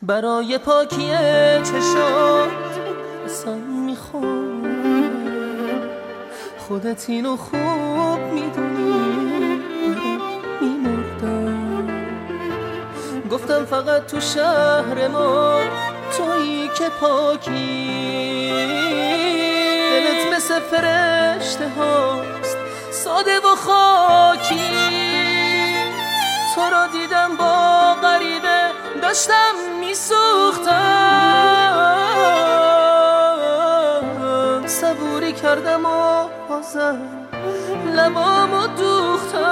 برای پاکی چشات قسم میخورم، خودت اینو خوب میدونی، میمردم. گفتم فقط تو شهر ما تویی که پاکی، دلت مثل فرشته هاست ساده و خاکی. تو رو دیدم با غریبه داشتم میسوختم، صبوری کردم و بازم لبامو دوختم.